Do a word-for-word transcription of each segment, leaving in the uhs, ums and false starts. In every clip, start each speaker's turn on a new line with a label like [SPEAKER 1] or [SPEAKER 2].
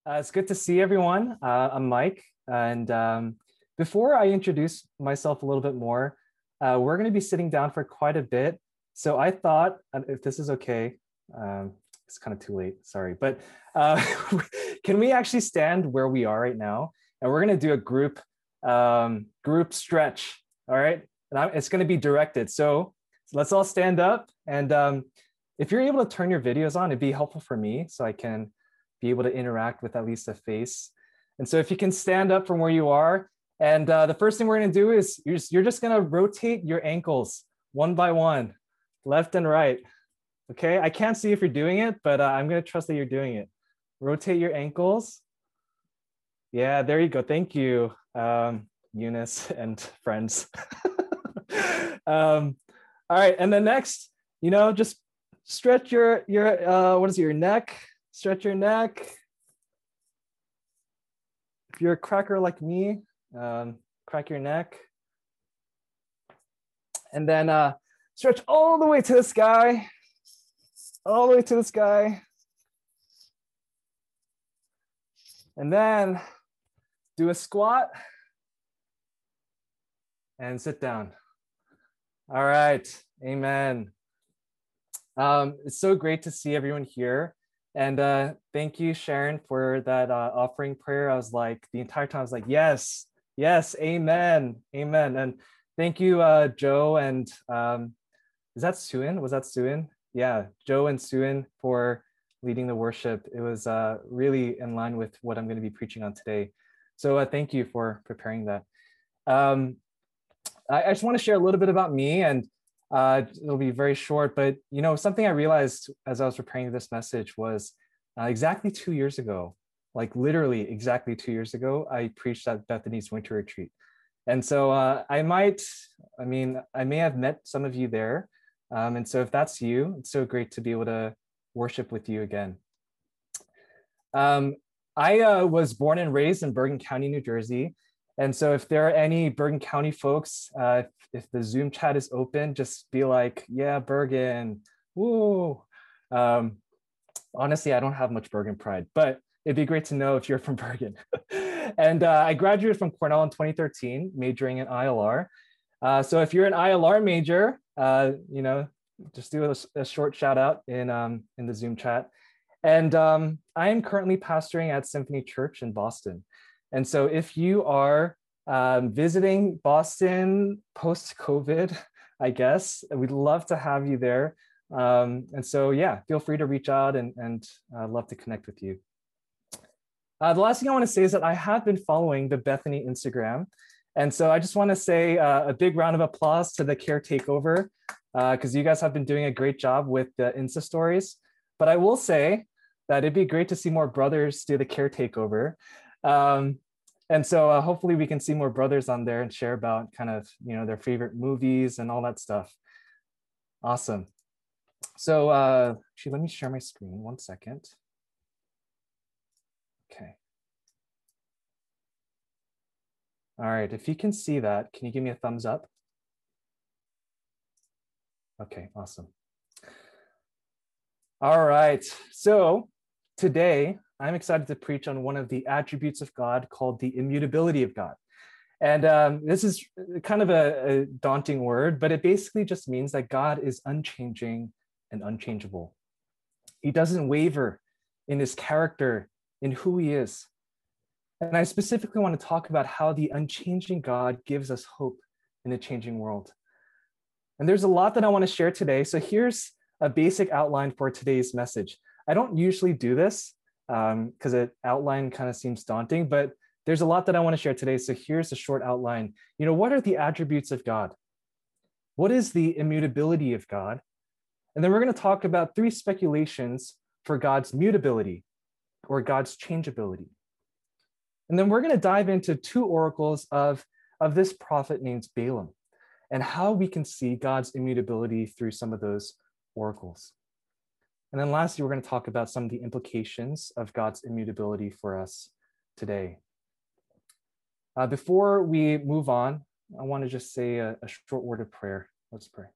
[SPEAKER 1] Uh, it's good to see everyone. Uh, I'm Mike, and um, before I introduce myself a little bit more, uh, we're going to be sitting down for quite a bit. So I thought, uh, if this is okay, um, it's kind of too late, sorry, but uh, can we actually stand where we are right now? And we're going to do a group um, group stretch, all right? And I'm, it's going to be directed. So let's all stand up, and um, if you're able to turn your videos on, it'd be helpful for me so I can be able to interact with at least a face. And so if you can stand up from where you are, and uh, the first thing we're gonna do is you're just, you're just gonna rotate your ankles one by one, left and right. Okay, I can't see if you're doing it, but uh, I'm gonna trust that you're doing it. Rotate your ankles. Yeah, there you go, thank you, um, Eunice and friends. um, all right, and then next, you know, just stretch your, your uh, what is it, your neck, stretch your neck. If you're a cracker like me, um, crack your neck. And then uh, stretch all the way to the sky, all the way to the sky. And then do a squat and sit down. All right, amen. Um, it's so great to see everyone here. And uh, thank you, Sharon, for that uh, offering prayer. I was like, the entire time I was like, yes, yes, amen, amen. And thank you, uh, Joe, and um, is that Suin? Was that Suin? Yeah, Joe and Suin for leading the worship. It was uh, really in line with what I'm going to be preaching on today. So uh, thank you for preparing that. Um, I, I just want to share a little bit about me, and Uh, it'll be very short, but you know, something I realized as I was preparing this message was uh, exactly two years ago, like literally exactly two years ago, I preached at Bethany's winter retreat. And so uh, I might, I mean, I may have met some of you there. Um, and so if that's you, it's so great to be able to worship with you again. Um, I uh, was born and raised in Bergen County, New Jersey. And so if there are any Bergen County folks, uh, if, if the Zoom chat is open, just be like, yeah, Bergen, woo. Um, honestly, I don't have much Bergen pride, but it'd be great to know if you're from Bergen. and uh, I graduated from Cornell in twenty thirteen, majoring in I L R. Uh, so if you're an I L R major, uh, you know, just do a, a short shout out in, um, in the Zoom chat. And um, I am currently pastoring at Symphony Church in Boston. And so if you are um, visiting Boston post-COVID, I guess, we'd love to have you there. Um, and so, yeah, feel free to reach out, and, and I'd love to connect with you. Uh, the last thing I want to say is that I have been following the Bethany Instagram. And so I just want to say uh, a big round of applause to the Care Takeover, because uh, you guys have been doing a great job with the Insta stories. But I will say that it'd be great to see more brothers do the Care Takeover. Um, and so uh, hopefully we can see more brothers on there and share about kind of, you know, their favorite movies and all that stuff. Awesome. So uh, actually, let me share my screen one second. Okay. All right, if you can see that, can you give me a thumbs up? Okay, awesome. All right, so today I'm excited to preach on one of the attributes of God called the immutability of God. And um, this is kind of a, a daunting word, but it basically just means that God is unchanging and unchangeable. He doesn't waver in his character, in who he is. And I specifically want to talk about how the unchanging God gives us hope in a changing world. And there's a lot that I want to share today. So here's a basic outline for today's message. I don't usually do this because um, an outline kind of seems daunting, but there's a lot that I want to share today. So here's a short outline. You know, what are the attributes of God? What is the immutability of God? And then we're going to talk about three speculations for God's mutability or God's changeability. And then we're going to dive into two oracles of, of this prophet named Balaam and how we can see God's immutability through some of those oracles. And then lastly, we're going to talk about some of the implications of God's immutability for us today. Uh, before we move on, I want to just say a, a short word of prayer. Let's pray.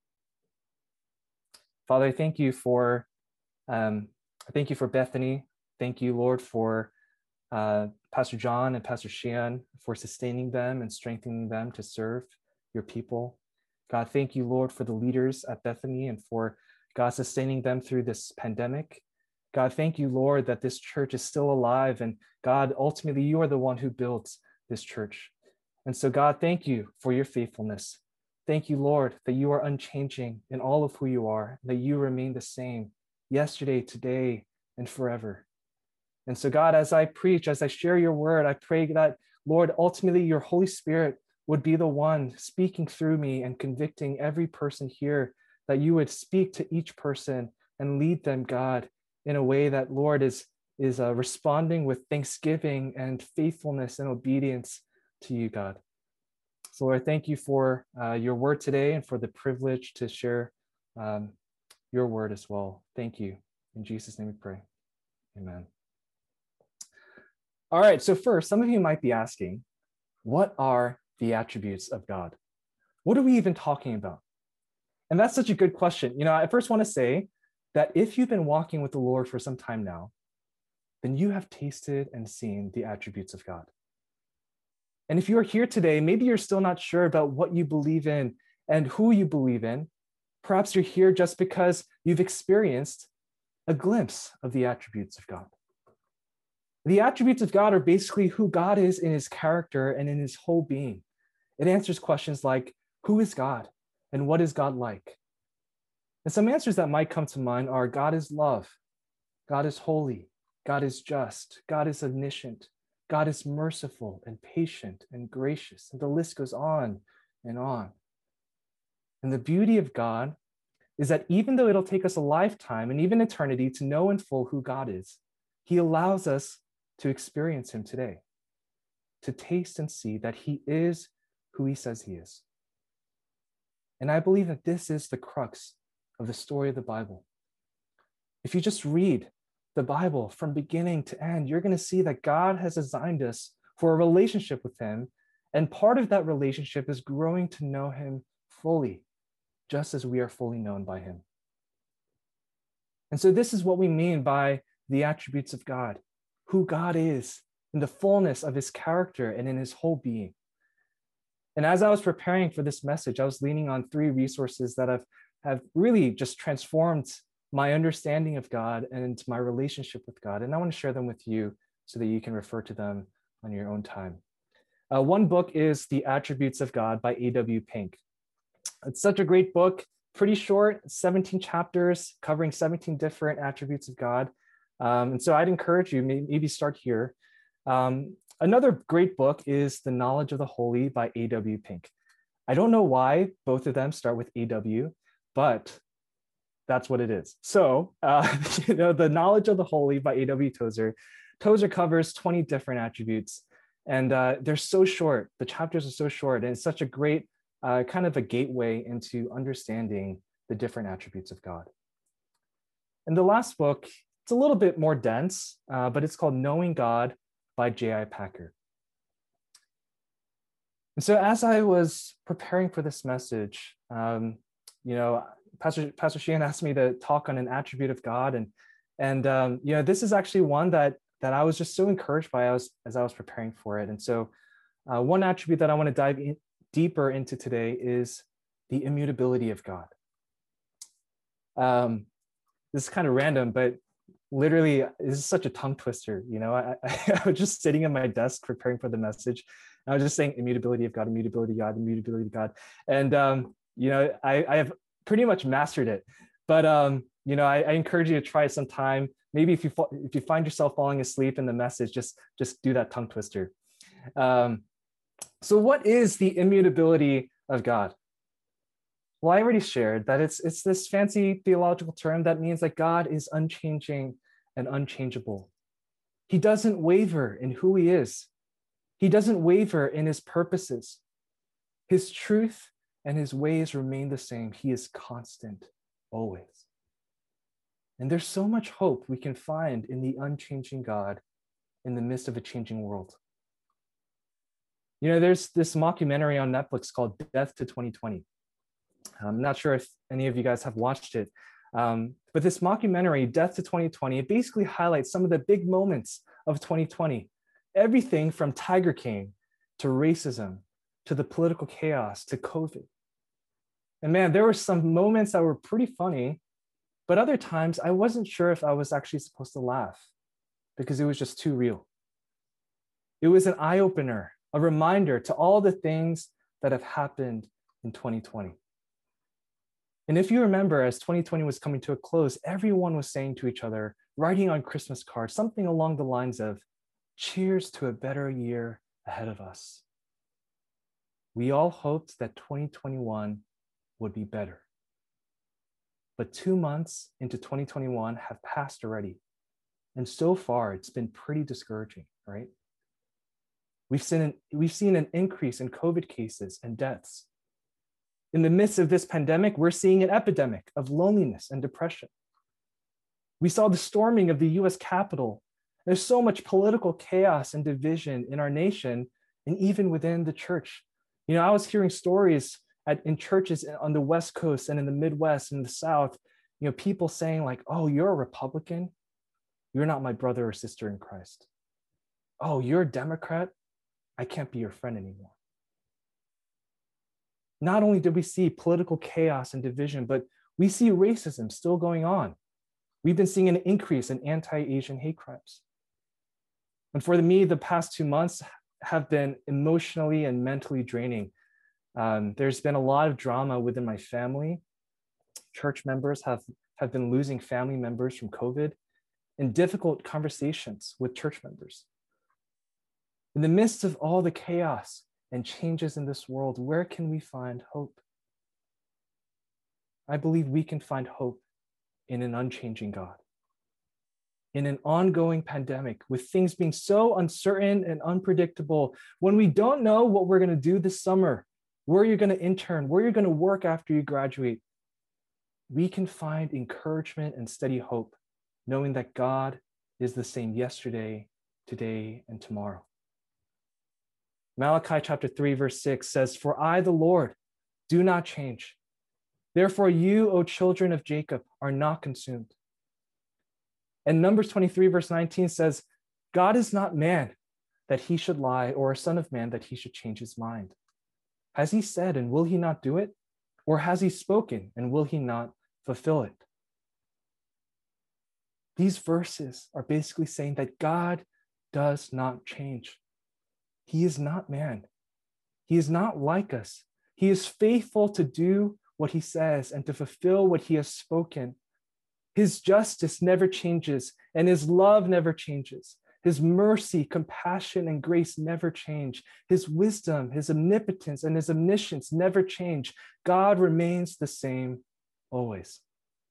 [SPEAKER 1] Father, I thank you for, um, I thank you for Bethany. Thank you, Lord, for uh, Pastor John and Pastor Shian, for sustaining them and strengthening them to serve your people. God, thank you, Lord, for the leaders at Bethany and for God sustaining them through this pandemic. God, thank you, Lord, that this church is still alive. And God, ultimately, you are the one who built this church. And so, God, thank you for your faithfulness. Thank you, Lord, that you are unchanging in all of who you are, that you remain the same yesterday, today, and forever. And so, God, as I preach, as I share your word, I pray that, Lord, ultimately your Holy Spirit would be the one speaking through me and convicting every person here, that you would speak to each person and lead them, God, in a way that, Lord, is, is uh, responding with thanksgiving and faithfulness and obedience to you, God. So, Lord, thank you for uh, your word today and for the privilege to share um, your word as well. Thank you. In Jesus' name we pray. Amen. All right, so first, some of you might be asking, what are the attributes of God? What are we even talking about? And that's such a good question. You know, I first want to say that if you've been walking with the Lord for some time now, then you have tasted and seen the attributes of God. And if you're here today, maybe you're still not sure about what you believe in and who you believe in. Perhaps you're here just because you've experienced a glimpse of the attributes of God. The attributes of God are basically who God is in his character and in his whole being. It answers questions like, who is God and what is God like? And some answers that might come to mind are, God is love, God is holy, God is just, God is omniscient, God is merciful and patient and gracious, and the list goes on and on. And the beauty of God is that even though it'll take us a lifetime and even eternity to know in full who God is, he allows us to experience him today, to taste and see that he is who he says he is. And I believe that this is the crux of the story of the Bible. If you just read the Bible from beginning to end, you're going to see that God has designed us for a relationship with him. And part of that relationship is growing to know him fully, just as we are fully known by him. And so this is what we mean by the attributes of God, who God is in the fullness of his character and in his whole being. And as I was preparing for this message, I was leaning on three resources that have, have really just transformed my understanding of God and my relationship with God. And I want to share them with you so that you can refer to them on your own time. Uh, one book is The Attributes of God by A W Pink. It's such a great book, pretty short, seventeen chapters covering seventeen different attributes of God. Um, and so I'd encourage you, maybe start here. Um, another great book is The Knowledge of the Holy by A W Pink. I don't know why both of them start with A W, but that's what it is. So, uh, you know, The Knowledge of the Holy by A W Tozer. Tozer covers twenty different attributes, and uh, they're so short. The chapters are so short, and it's such a great uh, kind of a gateway into understanding the different attributes of God. And the last book, it's a little bit more dense, uh, but it's called Knowing God by J I Packer. And so as I was preparing for this message, um, you know, Pastor, Pastor Sheehan asked me to talk on an attribute of God. And, and um, you know, this is actually one that, that I was just so encouraged by as, as I was preparing for it. And so uh, one attribute that I want to dive in, deeper into today is the immutability of God. Um, this is kind of random, but literally, this is such a tongue twister. You know, I, I, I was just sitting at my desk preparing for the message. And I was just saying immutability of God, immutability of God, immutability of God. And, um, you know, I, I have pretty much mastered it. But, um, you know, I, I encourage you to try it sometime. Maybe if you if you find yourself falling asleep in the message, just, just do that tongue twister. Um, so what is the immutability of God? Well, I already shared that it's, it's this fancy theological term that means that God is unchanging and unchangeable. He doesn't waver in who he is. He doesn't waver in his purposes. His truth and his ways remain the same. He is constant, always. And there's so much hope we can find in the unchanging God in the midst of a changing world. You know, there's this mockumentary on Netflix called Death to twenty twenty. I'm not sure if any of you guys have watched it, Um, but this mockumentary, Death to twenty twenty, it basically highlights some of the big moments of twenty twenty. Everything from Tiger King to racism, to the political chaos, to COVID. And man, there were some moments that were pretty funny, but other times I wasn't sure if I was actually supposed to laugh because it was just too real. It was an eye-opener, a reminder to all the things that have happened in twenty twenty. And if you remember, as twenty twenty was coming to a close, everyone was saying to each other, writing on Christmas cards, something along the lines of, cheers to a better year ahead of us. We all hoped that twenty twenty-one would be better. But two months into twenty twenty-one have passed already. And so far, it's been pretty discouraging, right? We've seen an, we've seen an increase in COVID cases and deaths. In the midst of this pandemic, we're seeing an epidemic of loneliness and depression. We saw the storming of the U S Capitol. There's so much political chaos and division in our nation and even within the church. You know, I was hearing stories at, in churches on the West Coast and in the Midwest and the South, you know, people saying like, oh, you're a Republican? You're not my brother or sister in Christ. Oh, you're a Democrat? I can't be your friend anymore. Not only did we see political chaos and division, but we see racism still going on. We've been seeing an increase in anti-Asian hate crimes. And for me, the past two months have been emotionally and mentally draining. Um, there's been a lot of drama within my family. Church members have, have been losing family members from COVID, and difficult conversations with church members. In the midst of all the chaos and changes in this world, where can we find hope? I believe we can find hope in an unchanging God. In an ongoing pandemic, with things being so uncertain and unpredictable, when we don't know what we're going to do this summer, where you're going to intern, where you're going to work after you graduate, we can find encouragement and steady hope, knowing that God is the same yesterday, today, and tomorrow. Malachi chapter three, verse six says, "For I, the Lord, do not change. Therefore you, O children of Jacob, are not consumed." And Numbers twenty-three, verse nineteen says, "God is not man that he should lie, or a son of man that he should change his mind. Has he said, and will he not do it? Or has he spoken, and will he not fulfill it?" These verses are basically saying that God does not change. He is not man. He is not like us. He is faithful to do what he says and to fulfill what he has spoken. His justice never changes, and his love never changes. His mercy, compassion, and grace never change. His wisdom, his omnipotence, and his omniscience never change. God remains the same always.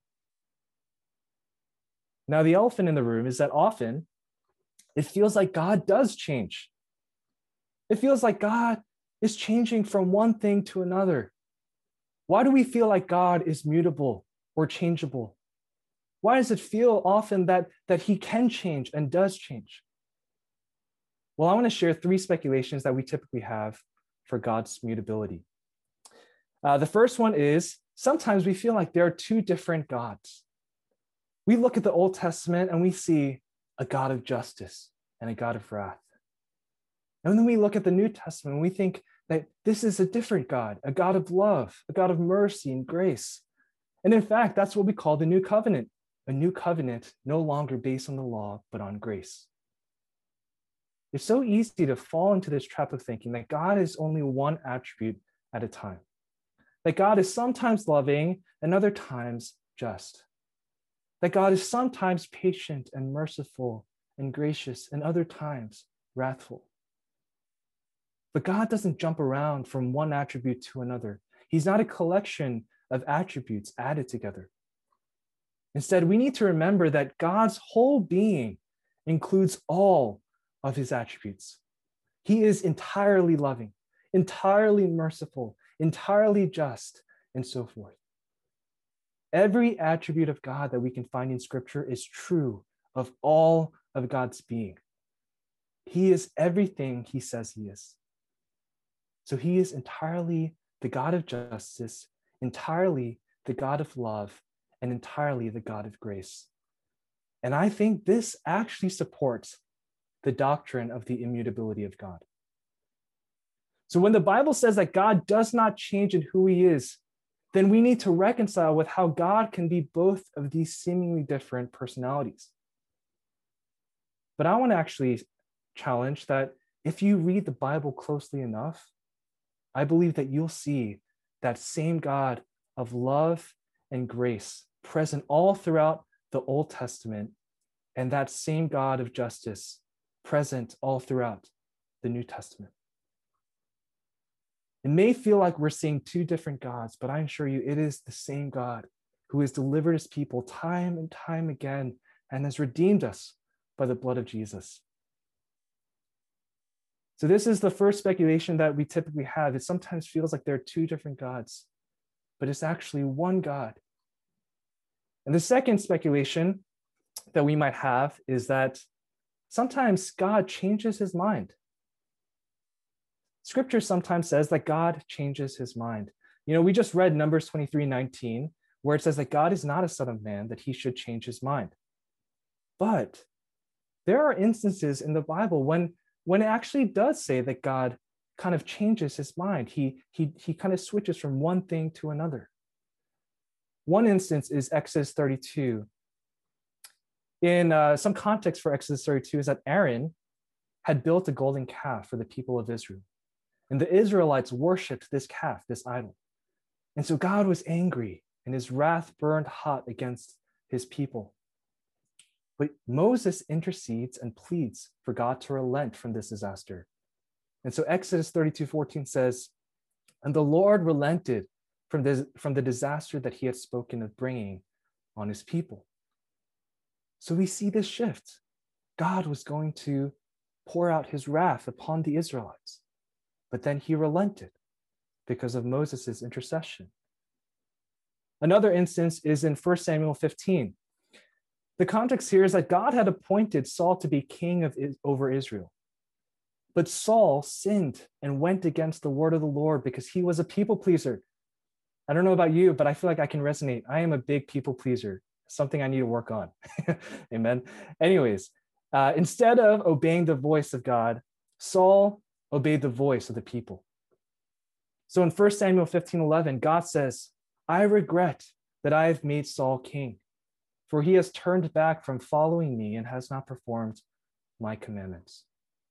[SPEAKER 1] Now, the elephant in the room is that often it feels like God does change. It feels like God is changing from one thing to another. Why do we feel like God is mutable or changeable? Why does it feel often that, that he can change and does change? Well, I want to share three speculations that we typically have for God's mutability. Uh, the first one is sometimes we feel like there are two different gods. We look at the Old Testament and we see a God of justice and a God of wrath. And then we look at the New Testament and we think that this is a different God, a God of love, a God of mercy and grace. And in fact, that's what we call the New Covenant, a new covenant no longer based on the law, but on grace. It's so easy to fall into this trap of thinking that God is only one attribute at a time, that God is sometimes loving and other times just, that God is sometimes patient and merciful and gracious and other times wrathful. But God doesn't jump around from one attribute to another. He's not a collection of attributes added together. Instead, we need to remember that God's whole being includes all of his attributes. He is entirely loving, entirely merciful, entirely just, and so forth. Every attribute of God that we can find in Scripture is true of all of God's being. He is everything he says he is. So he is entirely the God of justice, entirely the God of love, and entirely the God of grace. And I think this actually supports the doctrine of the immutability of God. So when the Bible says that God does not change in who he is, then we need to reconcile with how God can be both of these seemingly different personalities. But I want to actually challenge that if you read the Bible closely enough, I believe that you'll see that same God of love and grace present all throughout the Old Testament, and that same God of justice present all throughout the New Testament. It may feel like we're seeing two different gods, but I assure you it is the same God who has delivered his people time and time again and has redeemed us by the blood of Jesus. So this is the first speculation that we typically have. It sometimes feels like there are two different gods, but it's actually one God. And the second speculation that we might have is that sometimes God changes his mind. Scripture sometimes says that God changes his mind. You know, we just read Numbers twenty-three nineteen, where it says that God is not a son of man, that he should change his mind. But there are instances in the Bible when, when it actually does say that God kind of changes his mind. He, he, he kind of switches from one thing to another. One instance is Exodus thirty-two. In uh, some context for Exodus thirty-two is that Aaron had built a golden calf for the people of Israel. And the Israelites worshiped this calf, this idol. And so God was angry and his wrath burned hot against his people. But Moses intercedes and pleads for God to relent from this disaster. And so Exodus thirty-two fourteen says, and the Lord relented from, this, from the disaster that he had spoken of bringing on his people. So we see this shift. God was going to pour out his wrath upon the Israelites, but then he relented because of Moses' intercession. Another instance is in First Samuel fifteen. The context here is that God had appointed Saul to be king of, over Israel. But Saul sinned and went against the word of the Lord because he was a people pleaser. I don't know about you, but I feel like I can resonate. I am a big people pleaser, something I need to work on. Amen. Anyways, uh, instead of obeying the voice of God, Saul obeyed the voice of the people. So in First Samuel fifteen eleven, God says, I regret that I have made Saul king, for he has turned back from following me and has not performed my commandments.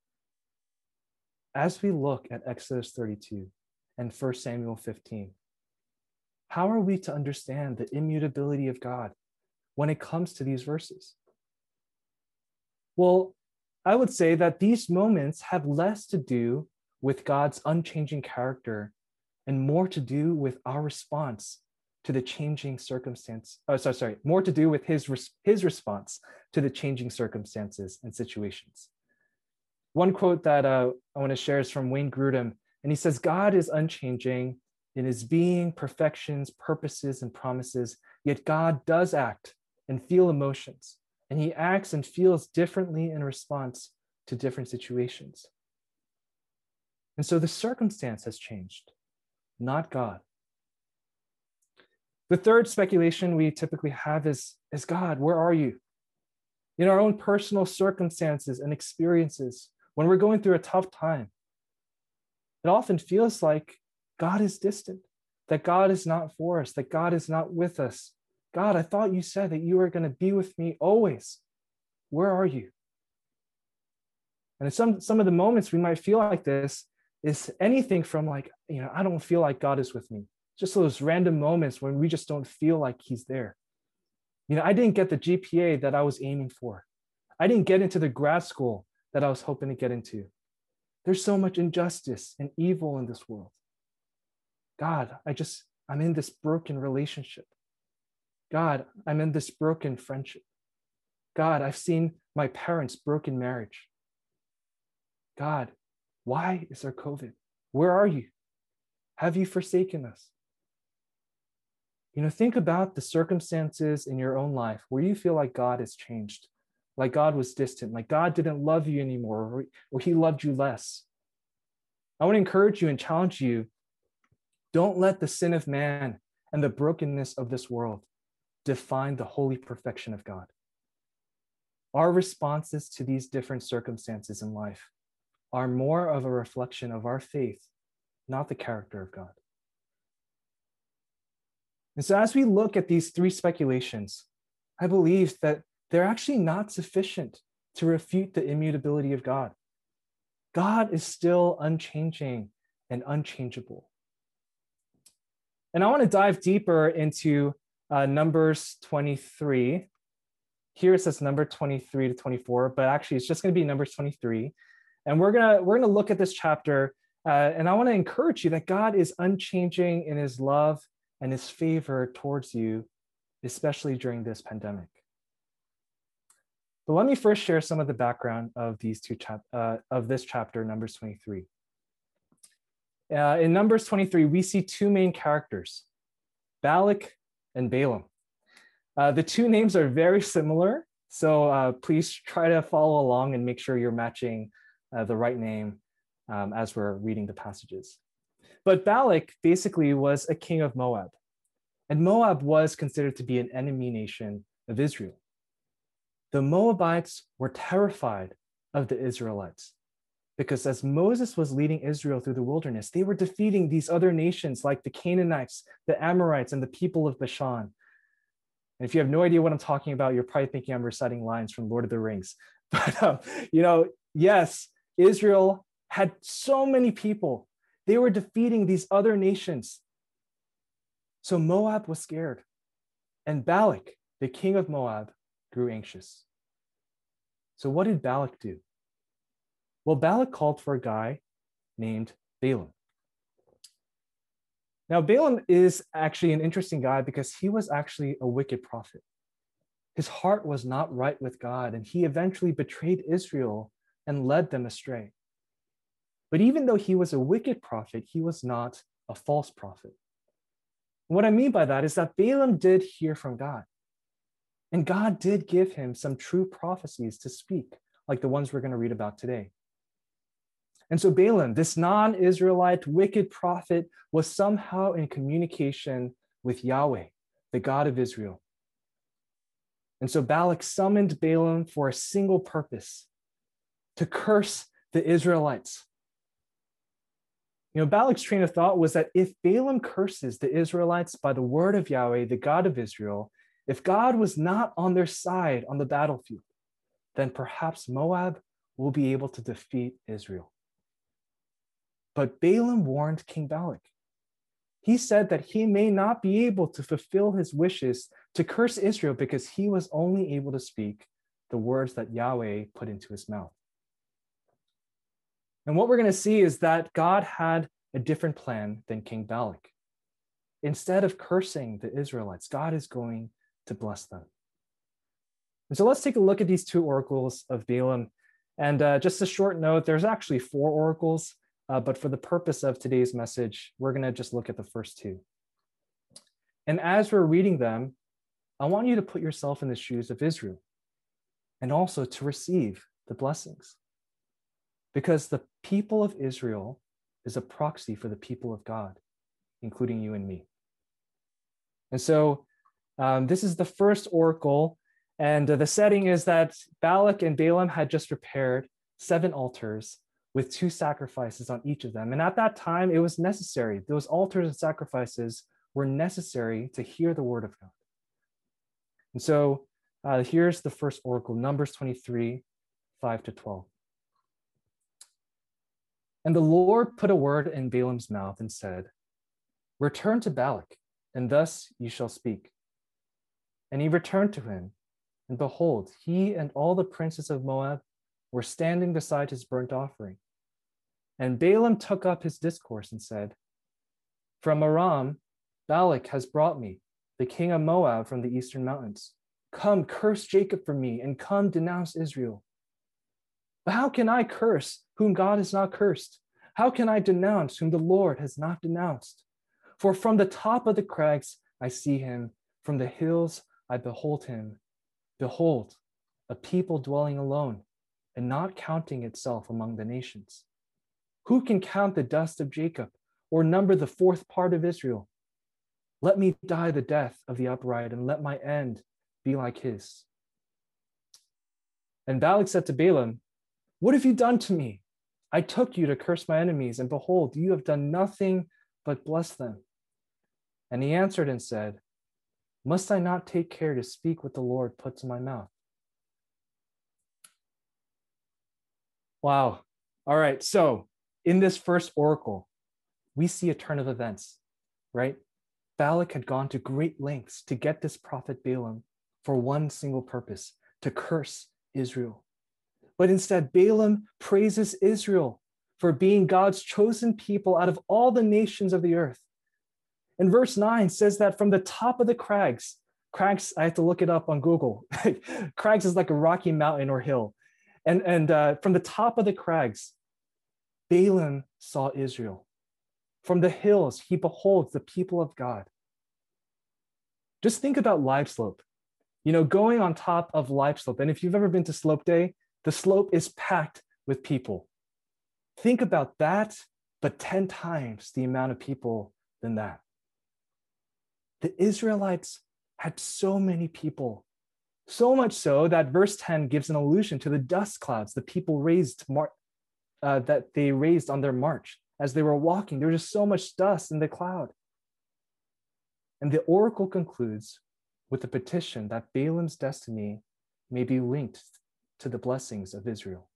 [SPEAKER 1] As we look at Exodus thirty-two and First Samuel fifteen, how are we to understand the immutability of God when it comes to these verses? Well, I would say that these moments have less to do with God's unchanging character and more to do with our response to the changing circumstance. Oh, sorry, sorry, more to do with his, his response to the changing circumstances and situations. One quote that uh, I want to share is from Wayne Grudem, and he says, God is unchanging in his being, perfections, purposes, and promises, yet God does act and feel emotions, and he acts and feels differently in response to different situations. And so the circumstance has changed, not God. The third speculation we typically have is, is God, where are you? In our own personal circumstances and experiences, when we're going through a tough time, it often feels like God is distant, that God is not for us, that God is not with us. God, I thought you said that you were going to be with me always. Where are you? And in some, some of the moments we might feel like this is anything from like, you know, I don't feel like God is with me. Just those random moments when we just don't feel like he's there. You know, I didn't get the G P A that I was aiming for. I didn't get into the grad school that I was hoping to get into. There's so much injustice and evil in this world. God, I just, I'm in this broken relationship. God, I'm in this broken friendship. God, I've seen my parents' broken marriage. God, why is there COVID? Where are you? Have you forsaken us? You know, think about the circumstances in your own life where you feel like God has changed, like God was distant, like God didn't love you anymore, or, or he loved you less. I want to encourage you and challenge you, don't let the sin of man and the brokenness of this world define the holy perfection of God. Our responses to these different circumstances in life are more of a reflection of our faith, not the character of God. And so as we look at these three speculations, I believe that they're actually not sufficient to refute the immutability of God. God is still unchanging and unchangeable. And I want to dive deeper into uh, Numbers twenty-three. Here it says number twenty-three to twenty-four, but actually it's just going to be Numbers twenty-three. And we're going to we're going to look at this chapter, uh, and I want to encourage you that God is unchanging in his love and his favor towards you, especially during this pandemic. But let me first share some of the background of these two chap uh, of this chapter, Numbers twenty-three. Uh, in Numbers twenty-three, we see two main characters, Balak and Balaam. Uh, the two names are very similar, so uh, please try to follow along and make sure you're matching uh, the right name um, as we're reading the passages. But Balak basically was a king of Moab, and Moab was considered to be an enemy nation of Israel. The Moabites were terrified of the Israelites because as Moses was leading Israel through the wilderness, they were defeating these other nations like the Canaanites, the Amorites, and the people of Bashan. And if you have no idea what I'm talking about, you're probably thinking I'm reciting lines from Lord of the Rings. But, um, you know, yes, Israel had so many people. They were defeating these other nations. So Moab was scared. And Balak, the king of Moab, grew anxious. So what did Balak do? Well, Balak called for a guy named Balaam. Now, Balaam is actually an interesting guy because he was actually a wicked prophet. His heart was not right with God, and he eventually betrayed Israel and led them astray. But even though he was a wicked prophet, he was not a false prophet. What I mean by that is that Balaam did hear from God. And God did give him some true prophecies to speak, like the ones we're going to read about today. And so Balaam, this non-Israelite wicked prophet, was somehow in communication with Yahweh, the God of Israel. And so Balak summoned Balaam for a single purpose, to curse the Israelites. You know, Balak's train of thought was that if Balaam curses the Israelites by the word of Yahweh, the God of Israel, if God was not on their side on the battlefield, then perhaps Moab will be able to defeat Israel. But Balaam warned King Balak. He said that he may not be able to fulfill his wishes to curse Israel because he was only able to speak the words that Yahweh put into his mouth. And what we're going to see is that God had a different plan than King Balak. Instead of cursing the Israelites, God is going to bless them. And so let's take a look at these two oracles of Balaam. And uh, just a short note, there's actually four oracles, uh, but for the purpose of today's message, we're going to just look at the first two. And as we're reading them, I want you to put yourself in the shoes of Israel and also to receive the blessings. Because the people of Israel is a proxy for the people of God, including you and me. And so um, this is the first oracle. And uh, the setting is that Balak and Balaam had just prepared seven altars with two sacrifices on each of them. And at that time, it was necessary. Those altars and sacrifices were necessary to hear the word of God. And so uh, here's the first oracle, Numbers twenty-three, five to twelve. And the Lord put a word in Balaam's mouth and said, return to Balak, and thus you shall speak. And he returned to him, and behold, he and all the princes of Moab were standing beside his burnt offering. And Balaam took up his discourse and said, from Aram, Balak has brought me, the king of Moab from the eastern mountains. Come, curse Jacob for me, and come denounce Israel. But how can I curse whom God has not cursed? How can I denounce whom the Lord has not denounced? For from the top of the crags I see him, from the hills I behold him. Behold, a people dwelling alone, and not counting itself among the nations. Who can count the dust of Jacob, or number the fourth part of Israel? Let me die the death of the upright, and let my end be like his. And Balak said to Balaam, what have you done to me? I took you to curse my enemies, and behold, you have done nothing but bless them. And he answered and said, must I not take care to speak what the Lord puts in my mouth? Wow. All right. So in this first oracle, we see a turn of events, right? Balak had gone to great lengths to get this prophet Balaam for one single purpose, to curse Israel. But instead, Balaam praises Israel for being God's chosen people out of all the nations of the earth. And verse nine says that from the top of the crags, crags, I have to look it up on Google. Crags is like a rocky mountain or hill. And, and uh, from the top of the crags, Balaam saw Israel. From the hills, he beholds the people of God. Just think about Live Slope. You know, going on top of Live Slope, and if you've ever been to Slope Day, the slope is packed with people. Think about that, but ten times the amount of people than that. The Israelites had so many people, so much so that verse ten gives an allusion to the dust clouds the people raised mar- uh, that they raised on their march as they were walking. There was just so much dust in the cloud. And the oracle concludes with the petition that Balaam's destiny may be linked to the blessings of Israel.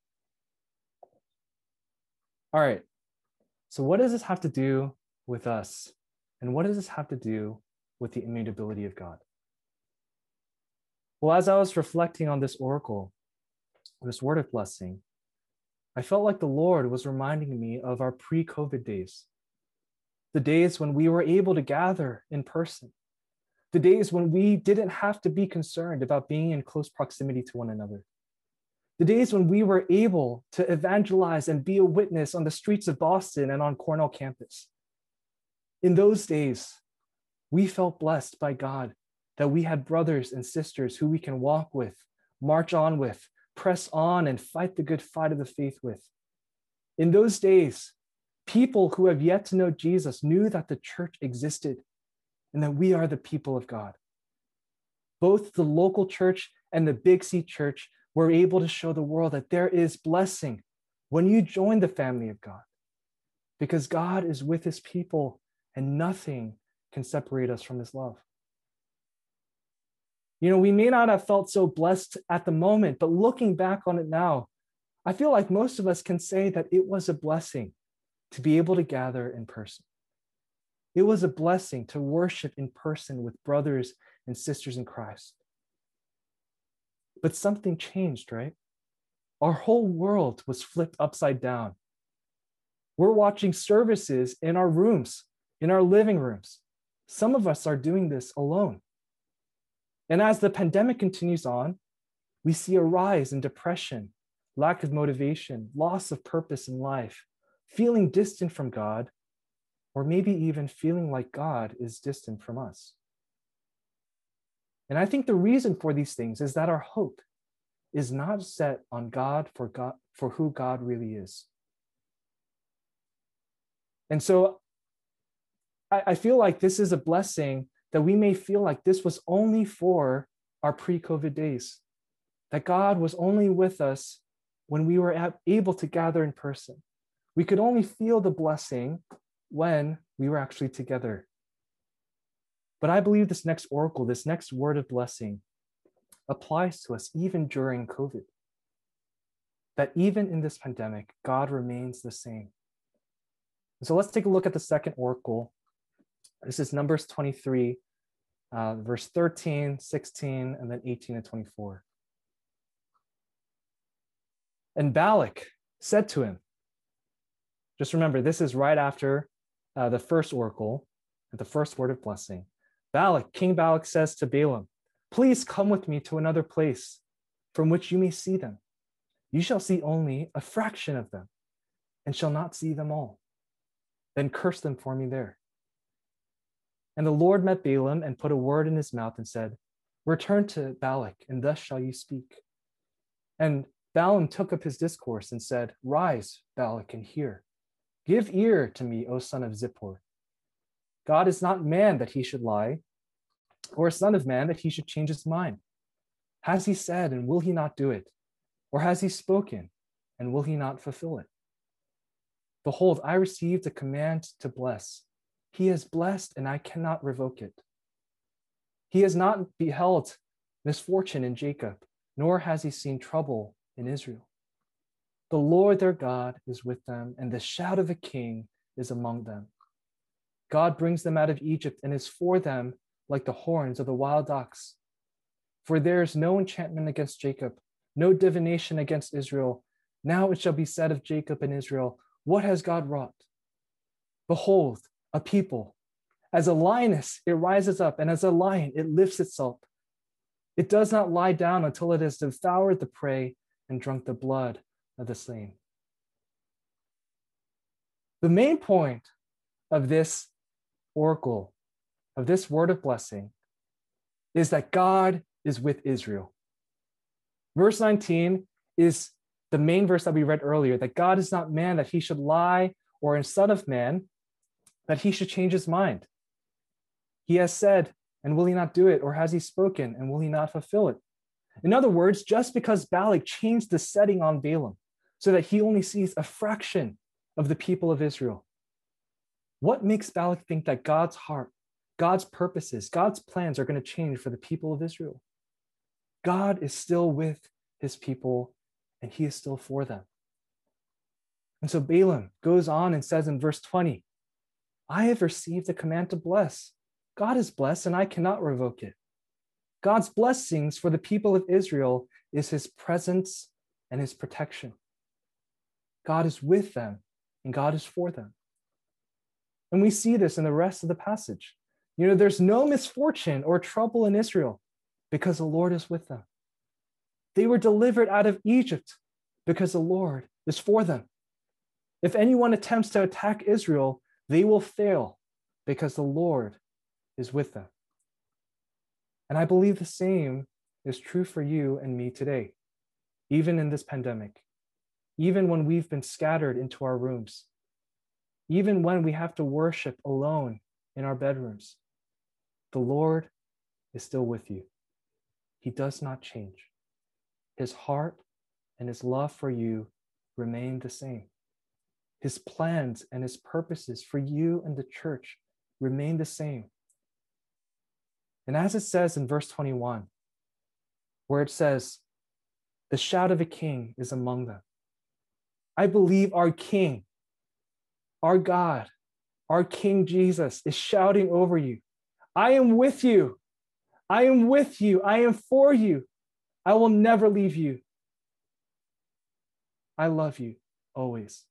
[SPEAKER 1] All right, so what does this have to do with us? And what does this have to do with the immutability of God? Well, as I was reflecting on this oracle, this word of blessing, I felt like the Lord was reminding me of our pre-COVID days, the days when we were able to gather in person, the days when we didn't have to be concerned about being in close proximity to one another, the days when we were able to evangelize and be a witness on the streets of Boston and on Cornell campus. In those days, we felt blessed by God that we had brothers and sisters who we can walk with, march on with, press on and fight the good fight of the faith with. In those days, people who have yet to know Jesus knew that the church existed and that we are the people of God. Both the local church and the Big C church were able to show the world that there is blessing when you join the family of God, because God is with his people and nothing can separate us from his love. You know, we may not have felt so blessed at the moment, but looking back on it now, I feel like most of us can say that it was a blessing to be able to gather in person. It was a blessing to worship in person with brothers and sisters in Christ. But something changed, right? Our whole world was flipped upside down. We're watching services in our rooms, in our living rooms. Some of us are doing this alone. And as the pandemic continues on, we see a rise in depression, lack of motivation, loss of purpose in life, feeling distant from God, or maybe even feeling like God is distant from us. And I think the reason for these things is that our hope is not set on God for God, for who God really is. And so I, I feel like this is a blessing that we may feel like this was only for our pre-COVID days, that God was only with us when we were able to gather in person. We could only feel the blessing when we were actually together. But I believe this next oracle, this next word of blessing, applies to us even during COVID. That even in this pandemic, God remains the same. So let's take a look at the second oracle. This is Numbers twenty-three, uh, verse thirteen, sixteen, and then eighteen and twenty-four. And Balak said to him, just remember, this is right after uh, the first oracle, the first word of blessing. Balak, King Balak says to Balaam, please come with me to another place from which you may see them. You shall see only a fraction of them and shall not see them all. Then curse them for me there. And the Lord met Balaam and put a word in his mouth and said, return to Balak, and thus shall you speak. And Balaam took up his discourse and said, rise, Balak, and hear. Give ear to me, O son of Zippor. God is not man that he should lie, or a son of man that he should change his mind. Has he said, and will he not do it? Or has he spoken, and will he not fulfill it? Behold, I received a command to bless. He has blessed, and I cannot revoke it. He has not beheld misfortune in Jacob, nor has he seen trouble in Israel. The Lord their God is with them, and the shout of a king is among them. God brings them out of Egypt and is for them like the horns of the wild ox. For there is no enchantment against Jacob, no divination against Israel. Now it shall be said of Jacob and Israel, what has God wrought? Behold, a people. As a lioness, it rises up, and as a lion, it lifts itself. It does not lie down until it has devoured the prey and drunk the blood of the slain. The main point of this oracle, of this word of blessing, is that God is with Israel. Verse nineteen is the main verse that we read earlier, that God is not man that he should lie, or a son of man that he should change his mind. He has said, and will he not do it? Or has he spoken, and will he not fulfill it? In other words, just because Balak changed the setting on Balaam so that he only sees a fraction of the people of Israel, what makes Balak think that God's heart, God's purposes, God's plans are going to change for the people of Israel? God is still with his people, and he is still for them. And so Balaam goes on and says in verse twenty, I have received a command to bless. God is blessed, and I cannot revoke it. God's blessings for the people of Israel is his presence and his protection. God is with them, and God is for them. And we see this in the rest of the passage. You know, there's no misfortune or trouble in Israel because the Lord is with them. They were delivered out of Egypt because the Lord is for them. If anyone attempts to attack Israel, they will fail because the Lord is with them. And I believe the same is true for you and me today, even in this pandemic, even when we've been scattered into our rooms, even when we have to worship alone in our bedrooms. The Lord is still with you. He does not change. His heart and his love for you remain the same. His plans and his purposes for you and the church remain the same. And as it says in verse twenty-one, where it says, the shout of a king is among them. I believe our King, our God, our King Jesus is shouting over you. I am with you. I am with you. I am for you. I will never leave you. I love you always.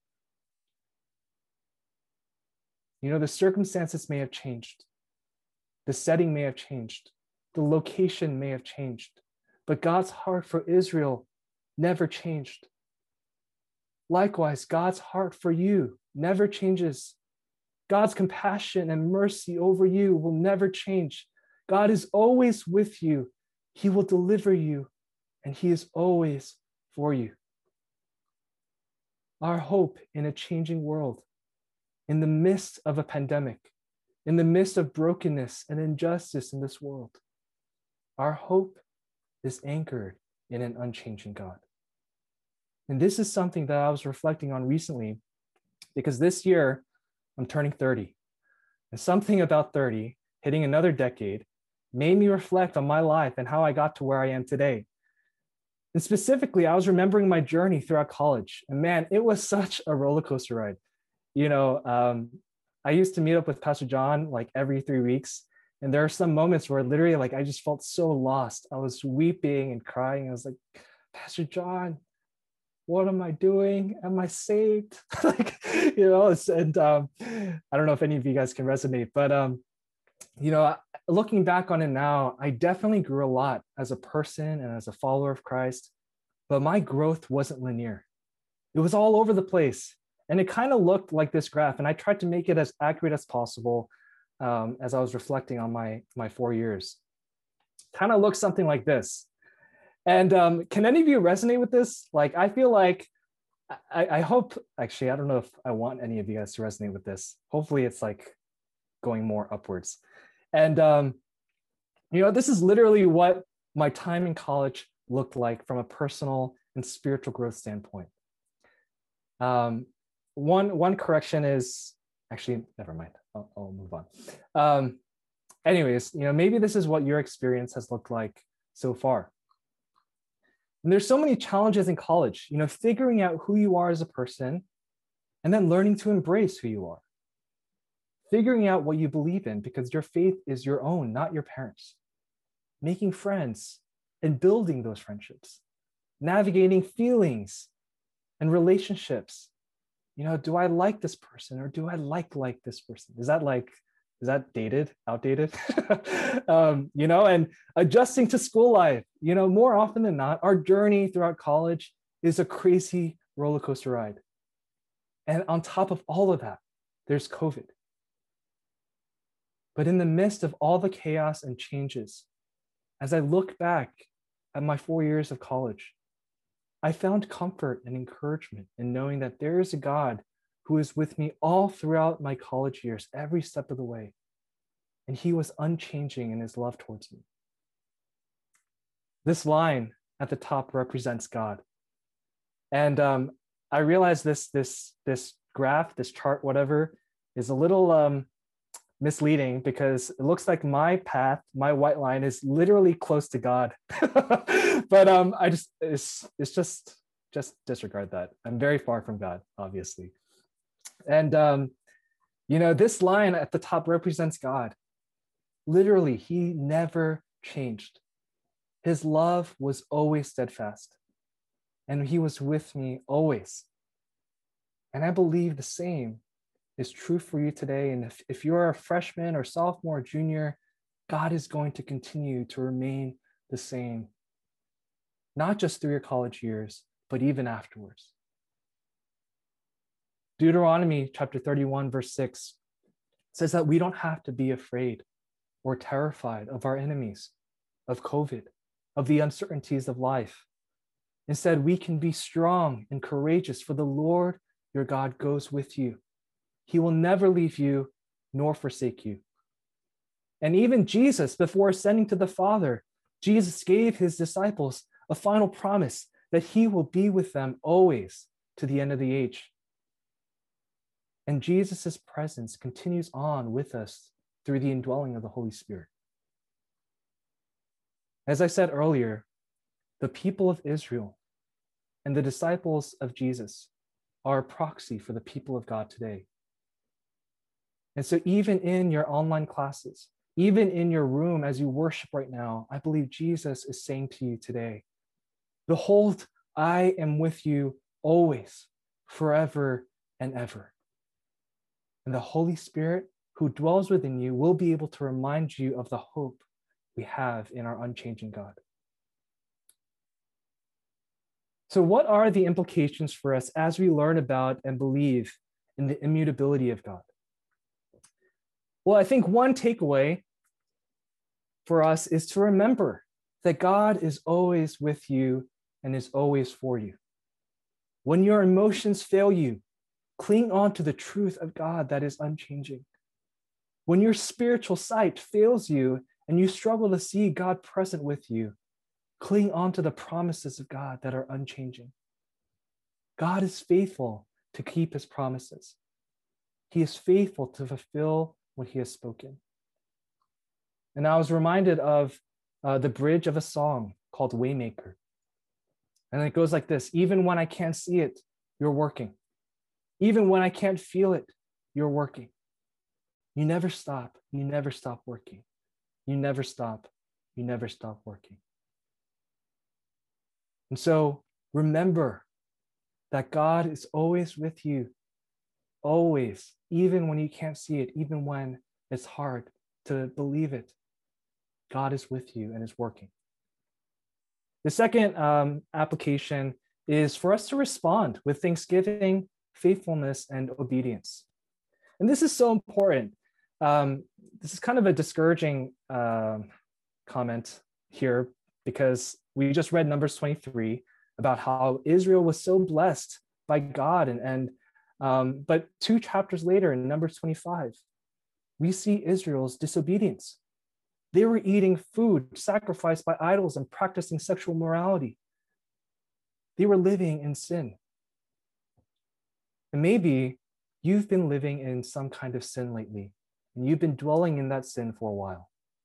[SPEAKER 1] You know, the circumstances may have changed. The setting may have changed. The location may have changed. But God's heart for Israel never changed. Likewise, God's heart for you never changes. God's compassion and mercy over you will never change. God is always with you. He will deliver you, and he is always for you. Our hope in a changing world, in the midst of a pandemic, in the midst of brokenness and injustice in this world, our hope is anchored in an unchanging God. And this is something that I was reflecting on recently, because this year I'm turning thirty. And something about thirty, hitting another decade, made me reflect on my life and how I got to where I am today. And specifically, I was remembering my journey throughout college. And man, it was such a roller coaster ride. You know, um, I used to meet up with Pastor John like every three weeks. And there are some moments where literally like I just felt so lost. I was weeping and crying. I was like, Pastor John, what am I doing? Am I saved? like, you know, it's, and um, I don't know if any of you guys can resonate, but um, you know, looking back on it now, I definitely grew a lot as a person and as a follower of Christ, but my growth wasn't linear. It was all over the place. And it kind of looked like this graph, and I tried to make it as accurate as possible um, as I was reflecting on my, my four years. Kind of looks something like this. And um, can any of you resonate with this? Like, I feel like, I, I hope, actually, I don't know if I want any of you guys to resonate with this. Hopefully it's like going more upwards. And, um, you know, this is literally what my time in college looked like from a personal and spiritual growth standpoint. Um, one, one correction is, actually, never mind, I'll, I'll move on. Um, anyways, you know, maybe this is what your experience has looked like so far. And there's so many challenges in college, you know, figuring out who you are as a person and then learning to embrace who you are. Figuring out what you believe in because your faith is your own, not your parents'. Making friends and building those friendships. Navigating feelings and relationships. You know, do I like this person or do I like like this person? Is that like, is that dated, outdated? um, you know, and adjusting to school life. You know, more often than not, our journey throughout college is a crazy roller coaster ride. And on top of all of that, there's COVID. But in the midst of all the chaos and changes, as I look back at my four years of college, I found comfort and encouragement in knowing that there is a God who is with me all throughout my college years, every step of the way. And he was unchanging in his love towards me. This line at the top represents God. And um, I realize this, this, this graph, this chart, whatever, is a little um, misleading because it looks like my path, my white line is literally close to God. But um, I just, it's, it's just, just disregard that. I'm very far from God, obviously. And, um, you know, this line at the top represents God. Literally, he never changed. His love was always steadfast, and he was with me always. And I believe the same is true for you today. And if, if you're a freshman or sophomore or junior, God is going to continue to remain the same, not just through your college years, but even afterwards. Deuteronomy chapter thirty-one, verse six says that we don't have to be afraid or terrified of our enemies, of COVID, of the uncertainties of life. Instead, we can be strong and courageous, for the Lord your God goes with you. He will never leave you nor forsake you. And even Jesus, before ascending to the Father, Jesus gave his disciples a final promise that he will be with them always to the end of the age. And Jesus' presence continues on with us through the indwelling of the Holy Spirit. As I said earlier, the people of Israel and the disciples of Jesus are a proxy for the people of God today. And so even in your online classes, even in your room as you worship right now, I believe Jesus is saying to you today, behold, I am with you always, forever and ever. And the Holy Spirit who dwells within you will be able to remind you of the hope we have in our unchanging God. So what are the implications for us as we learn about and believe in the immutability of God? Well, I think one takeaway for us is to remember that God is always with you and is always for you. When your emotions fail you, cling on to the truth of God that is unchanging. When your spiritual sight fails you and you struggle to see God present with you, cling on to the promises of God that are unchanging. God is faithful to keep his promises. He is faithful to fulfill what he has spoken. And I was reminded of uh, the bridge of a song called Waymaker. And it goes like this: even when I can't see it, you're working. Even when I can't feel it, you're working. You never stop. You never stop working. You never stop. You never stop working. And so remember that God is always with you, always, even when you can't see it, even when it's hard to believe it. God is with you and is working. The second um, application is for us to respond with thanksgiving, faithfulness, and obedience. And this is so important. Um, this is kind of a discouraging uh, comment here, because we just read Numbers twenty-three about how Israel was so blessed by God. And, and um, but two chapters later in Numbers twenty-five, we see Israel's disobedience. They were eating food sacrificed by idols and practicing sexual morality. They were living in sin. And maybe you've been living in some kind of sin lately, and you've been dwelling in that sin for a while.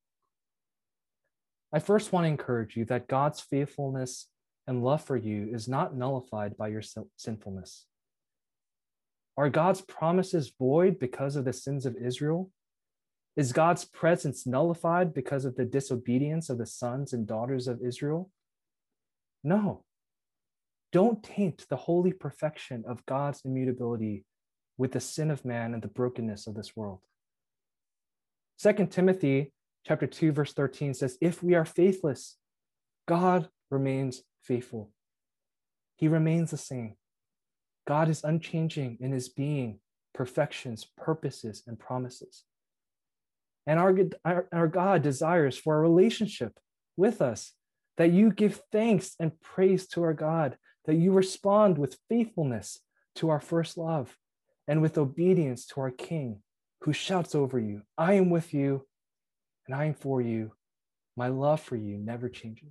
[SPEAKER 1] I first want to encourage you that God's faithfulness and love for you is not nullified by your sinfulness. Are God's promises void because of the sins of Israel? Is God's presence nullified because of the disobedience of the sons and daughters of Israel? No. Don't taint the holy perfection of God's immutability with the sin of man and the brokenness of this world. Second Timothy chapter two, verse thirteen says, if we are faithless, God remains faithful. He remains the same. God is unchanging in his being, perfections, purposes, and promises. And our, our, our God desires for a relationship with us, that you give thanks and praise to our God, that you respond with faithfulness to our first love and with obedience to our King, who shouts over you, I am with you and I am for you. My love for you never changes.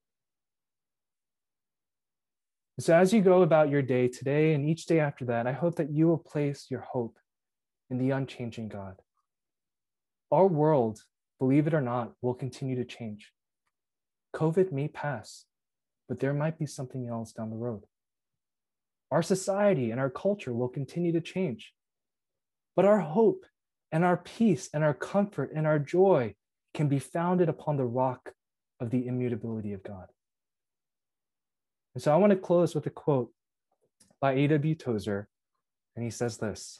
[SPEAKER 1] So as you go about your day today and each day after that, I hope that you will place your hope in the unchanging God. Our world, believe it or not, will continue to change. COVID may pass, but there might be something else down the road. Our society and our culture will continue to change. But our hope and our peace and our comfort and our joy can be founded upon the rock of the immutability of God. And so I want to close with a quote by A W Tozer, and he says this: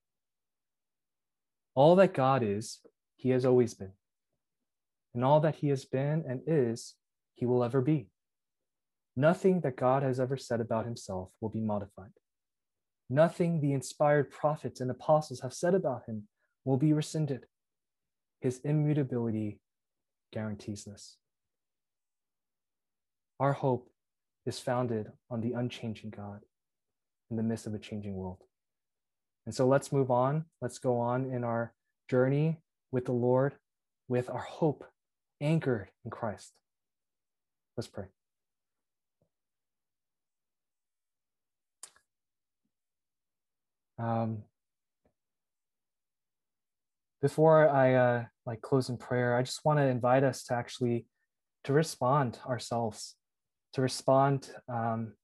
[SPEAKER 1] all that God is, he has always been. And all that he has been and is, he will ever be. Nothing that God has ever said about himself will be modified. Nothing the inspired prophets and apostles have said about him will be rescinded. His immutability guarantees this. Our hope is founded on the unchanging God in the midst of a changing world. And so let's move on. Let's go on in our journey with the Lord, with our hope anchored in Christ. Let's pray. Um, before I uh, like close in prayer, I just want to invite us to actually to respond ourselves, to respond, um,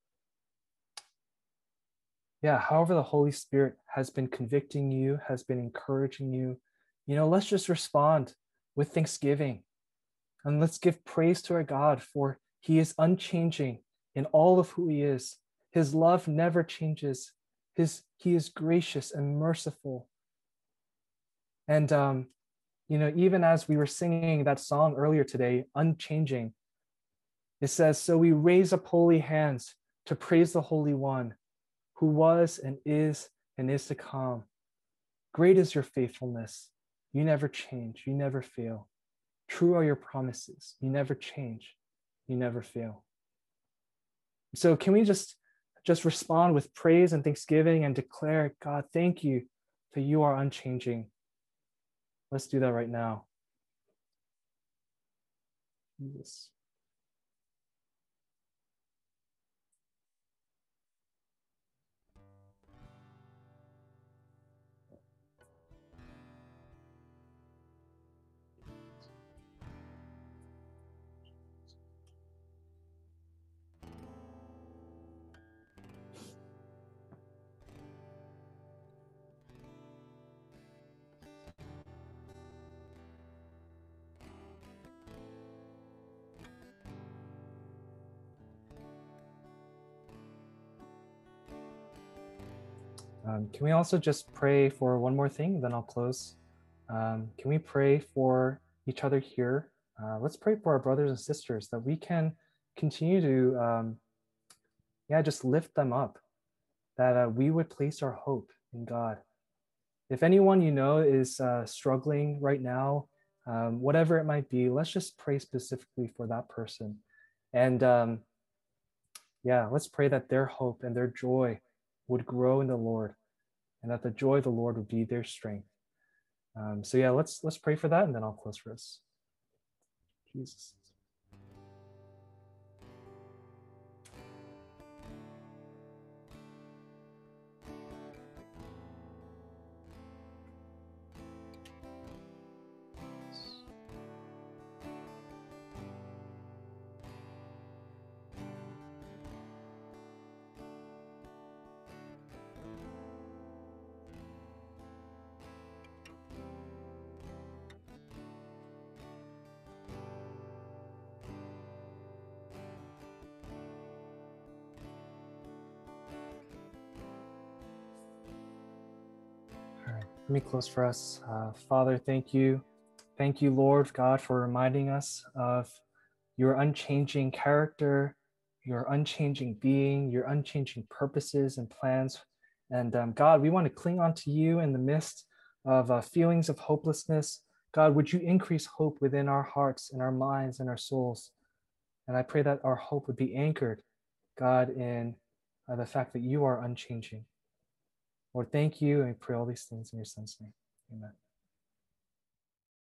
[SPEAKER 1] yeah, however the Holy Spirit has been convicting you, has been encouraging you. You know, let's just respond with thanksgiving, and let's give praise to our God, for he is unchanging in all of who he is. His love never changes. His, he is gracious and merciful. And, um, you know, even as we were singing that song earlier today, Unchanging, it says, so we raise up holy hands to praise the Holy One, who was and is and is to come. Great is your faithfulness. You never change. You never fail. True are your promises. You never change. You never fail. So can we just, just respond with praise and thanksgiving and declare, God, thank you that you are unchanging. Let's do that right now. Jesus. Um, can we also just pray for one more thing, then I'll close. Um, can we pray for each other here? Uh, let's pray for our brothers and sisters that we can continue to, um, yeah, just lift them up, that uh, we would place our hope in God. If anyone you know is uh, struggling right now, um, whatever it might be, let's just pray specifically for that person. And um, yeah, let's pray that their hope and their joy would grow in the Lord, and that the joy of the Lord would be their strength. Um, so yeah, let's let's pray for that, and then I'll close for us. Jesus. All right, let me close for us. Uh, Father, thank you. Thank you, Lord God, for reminding us of your unchanging character, your unchanging being, your unchanging purposes and plans. And um, God, we want to cling on to you in the midst of uh, feelings of hopelessness. God, would you increase hope within our hearts and our minds and our souls? And I pray that our hope would be anchored, God, in uh, the fact that you are unchanging. Lord, thank you, and I pray all these things in your son's name. Amen.